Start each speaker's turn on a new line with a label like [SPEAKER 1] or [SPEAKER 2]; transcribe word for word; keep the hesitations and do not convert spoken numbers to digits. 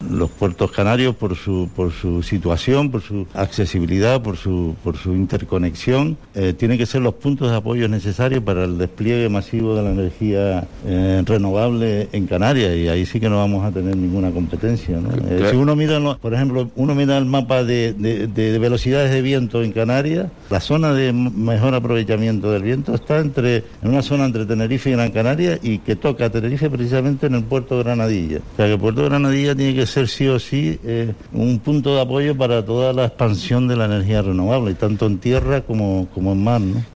[SPEAKER 1] los puertos canarios por su por su situación, por su accesibilidad, por su por su interconexión, eh, tienen que ser los puntos de apoyo necesarios para el despliegue masivo de la energía eh, renovable en Canarias, y ahí sí que no vamos a tener ninguna competencia, ¿no? Eh, si uno mira, por ejemplo, uno mira el mapa de, de, de velocidades de viento en Canarias, la zona de mejor aprovechamiento del viento está entre en una zona entre Tenerife y Gran Canaria, y que toca a Tenerife precisamente en el puerto de Granadilla. O sea que el puerto de Granadilla tiene que ser sí o sí eh, un punto de apoyo para toda la expansión de la energía renovable, tanto en tierra como, como en mar, ¿no?